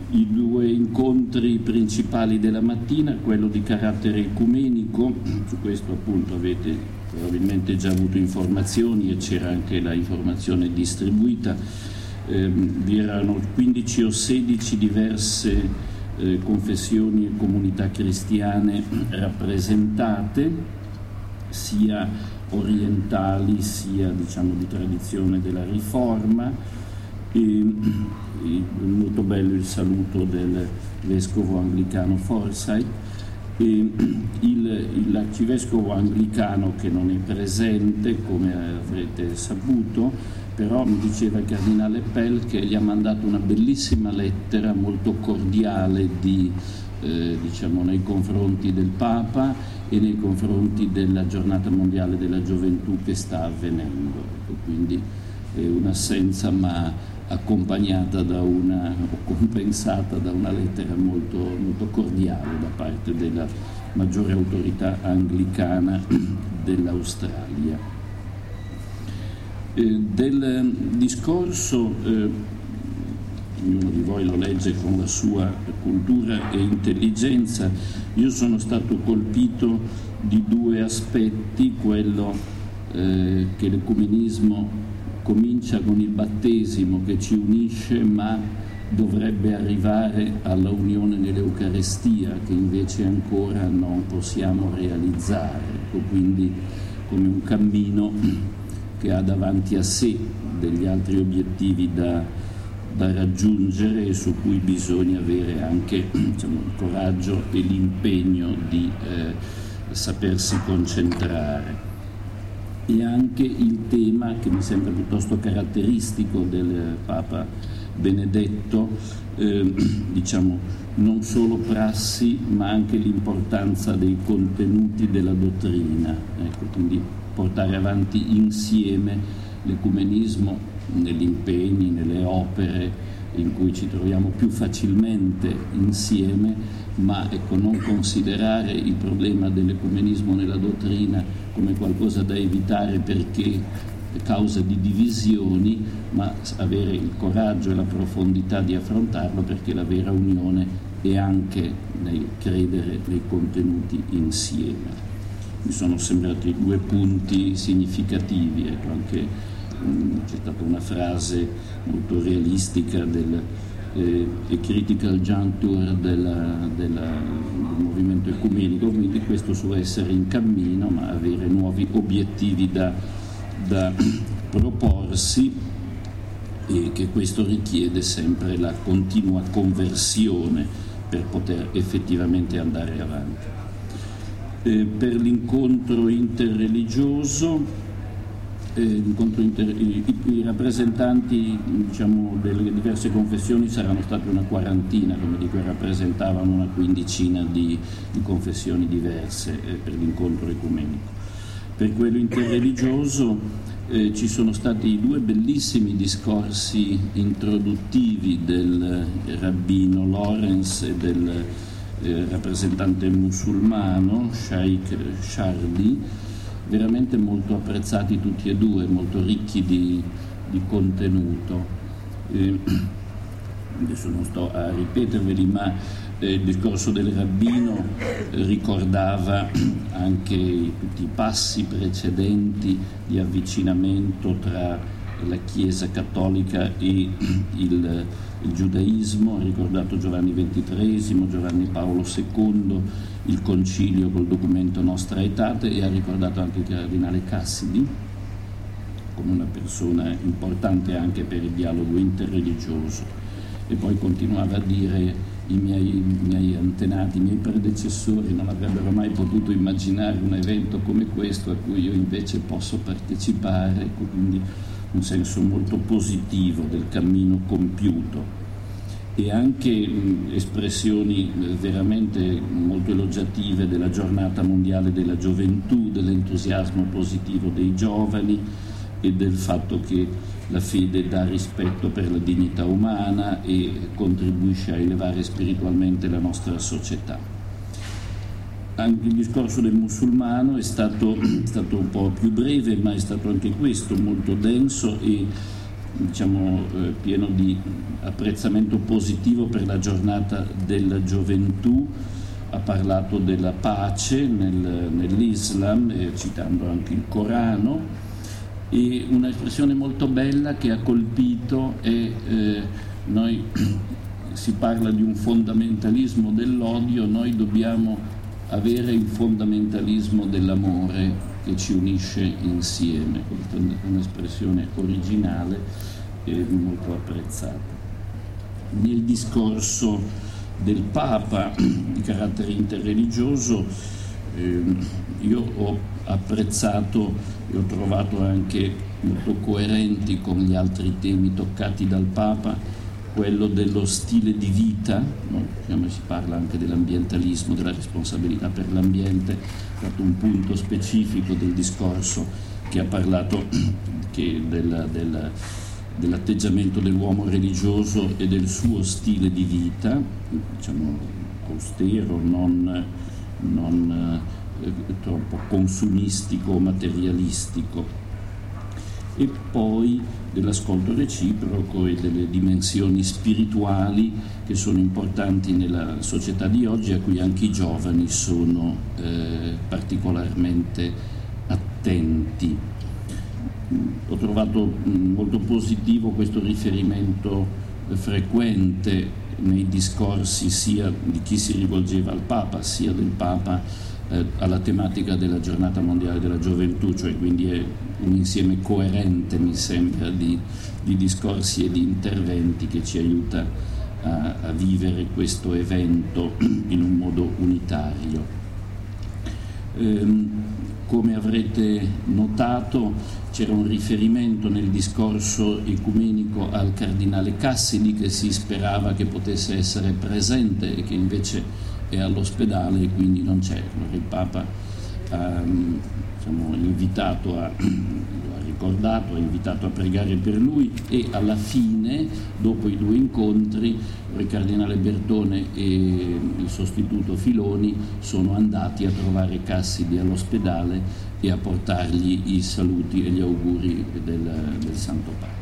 I due incontri principali della mattina, quello di carattere ecumenico, su questo appunto avete probabilmente già avuto informazioni e c'era anche la informazione distribuita. Vi erano 15 o 16 diverse confessioni e comunità cristiane rappresentate, sia orientali sia diciamo di tradizione della Riforma. Molto bello il saluto del vescovo anglicano Forsyth. L'arcivescovo anglicano, che non è presente come avrete saputo, però mi diceva il cardinale Pell che gli ha mandato una bellissima lettera molto cordiale diciamo nei confronti del Papa e nei confronti della giornata mondiale della gioventù che sta avvenendo. Quindi è un'assenza ma accompagnata o compensata da una lettera molto, molto cordiale da parte della maggiore autorità anglicana dell'Australia. Del discorso, ognuno di voi lo legge con la sua cultura e intelligenza, io sono stato colpito di due aspetti: quello che l'ecumenismo comincia con il battesimo che ci unisce, ma dovrebbe arrivare alla unione nell'Eucarestia, che invece ancora non possiamo realizzare. Quindi come un cammino che ha davanti a sé degli altri obiettivi da raggiungere e su cui bisogna avere anche diciamo, il coraggio e l'impegno di sapersi concentrare. E anche il tema che mi sembra piuttosto caratteristico del Papa Benedetto, diciamo non solo prassi ma anche l'importanza dei contenuti della dottrina, ecco, quindi portare avanti insieme l'ecumenismo negli impegni, nelle opere in cui ci troviamo più facilmente insieme, ma ecco, non considerare il problema dell'ecumenismo nella dottrina come qualcosa da evitare perché è causa di divisioni, ma avere il coraggio e la profondità di affrontarlo, perché la vera unione è anche nel credere nei contenuti insieme. Mi sono sembrati due punti significativi, ecco, anche c'è stata una frase molto realistica del critical juncture del movimento ecumenico, quindi questo su essere in cammino ma avere nuovi obiettivi da proporsi, e che questo richiede sempre la continua conversione per poter effettivamente andare avanti. Per l'incontro interreligioso, i rappresentanti diciamo, delle diverse confessioni saranno stati una quarantina, come dico, rappresentavano una quindicina di confessioni diverse per l'incontro ecumenico. Per quello interreligioso ci sono stati due bellissimi discorsi introduttivi del rabbino Lorenz e del rappresentante musulmano Sheikh Shardi, veramente molto apprezzati tutti e due, molto ricchi di contenuto. Adesso non sto a ripeterveli, ma il discorso del rabbino ricordava anche tutti i passi precedenti di avvicinamento tra la Chiesa cattolica e il giudaismo. Ha ricordato Giovanni XXIII, Giovanni Paolo II, il concilio col documento Nostra Aetate, e ha ricordato anche il cardinale Cassidy come una persona importante anche per il dialogo interreligioso. E poi continuava a dire: i miei antenati, i miei predecessori non avrebbero mai potuto immaginare un evento come questo a cui io invece posso partecipare, quindi un senso molto positivo del cammino compiuto. E anche espressioni veramente molto elogiative della giornata mondiale della gioventù, dell'entusiasmo positivo dei giovani e del fatto che la fede dà rispetto per la dignità umana e contribuisce a elevare spiritualmente la nostra società. Anche il discorso del musulmano è stato un po' più breve, ma è stato anche questo molto denso e diciamo, pieno di apprezzamento positivo per la giornata della gioventù. Ha parlato della pace nell'Islam, citando anche il Corano, e un'espressione molto bella che ha colpito è noi si parla di un fondamentalismo dell'odio, noi dobbiamo avere il fondamentalismo dell'amore che ci unisce insieme. Questa è un'espressione originale e molto apprezzata. Nel discorso del Papa di carattere interreligioso io ho apprezzato e ho trovato anche molto coerenti con gli altri temi toccati dal Papa quello dello stile di vita, no? Si parla anche dell'ambientalismo, della responsabilità per l'ambiente, è stato un punto specifico del discorso che ha parlato dell'atteggiamento dell'uomo religioso e del suo stile di vita, diciamo austero, non troppo consumistico o materialistico, e poi dell'ascolto reciproco e delle dimensioni spirituali che sono importanti nella società di oggi, a cui anche i giovani sono particolarmente attenti. Ho trovato molto positivo questo riferimento frequente nei discorsi sia di chi si rivolgeva al Papa sia del Papa alla tematica della giornata mondiale della gioventù, cioè quindi è un insieme coerente, mi sembra, di discorsi e di interventi che ci aiuta a vivere questo evento in un modo unitario. Come avrete notato, c'era un riferimento nel discorso ecumenico al cardinale Cassidi, che si sperava che potesse essere presente e che invece è all'ospedale e quindi non c'è. Allora il Papa ha invitato ha invitato a pregare per lui, e alla fine, dopo i due incontri, il cardinale Bertone e il sostituto Filoni sono andati a trovare Cassidi all'ospedale e a portargli i saluti e gli auguri del Santo Padre.